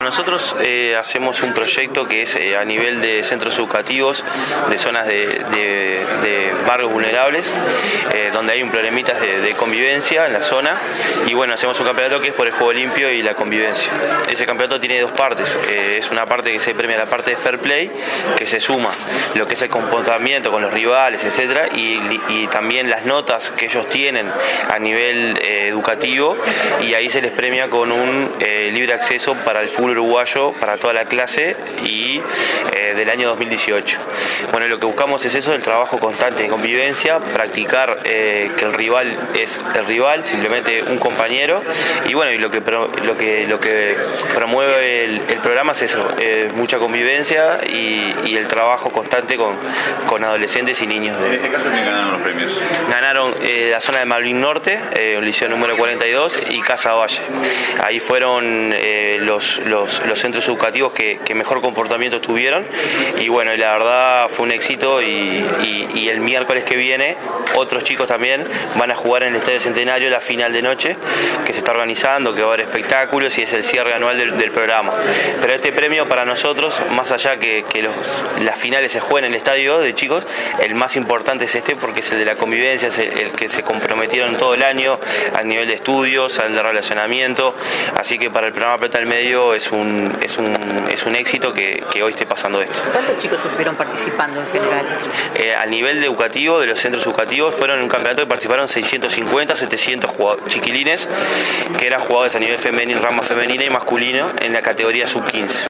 nosotros hacemos un proyecto que es a nivel de centros educativos, de zonas de barrios vulnerables, donde hay un problemitas de convivencia en la zona, y bueno, hacemos un campeonato que es por el juego limpio y la convivencia. Ese campeonato tiene dos partes, es una parte que se premia la parte de fair play, que se suma lo que es el comportamiento con los rivales, etcétera, y también las notas que ellos tienen a nivel educativo, y ahí se les premia con un libre acceso para el fútbol uruguayo para toda la clase y del año 2018. Bueno, lo que buscamos es eso, el trabajo constante de convivencia, practicar que el rival es el rival, simplemente un compañero, y bueno, y lo que promueve el programa es eso, mucha convivencia y el trabajo constante con adolescentes y niños. En este caso, ¿quién ganaron los premios? Ganaron la zona de Malvin Norte, el liceo número 42, y Casa Valle. Ahí fueron los centros educativos que mejor comportamiento tuvieron, y bueno, la verdad fue un éxito, y el miércoles que viene otros chicos también van a jugar en el Estadio Centenario la final de noche, que se está organizando, que va a haber espectáculos y es el cierre anual del programa. Pero este premio para nosotros, más allá que las finales se jueguen en el estadio de chicos, el más importante es este, porque es el de la convivencia, es el que se comprometieron todo el año al nivel de estudios, al de relacionamiento, así que para el programa Pelota al Medio es un éxito que hoy esté pasando esto. ¿Cuántos chicos estuvieron participando en general? A nivel educativo, de los centros educativos, fueron en un campeonato que participaron 650, 700 chiquilines, que eran jugadores a nivel femenino, rama femenina y masculino en la categoría sub-15.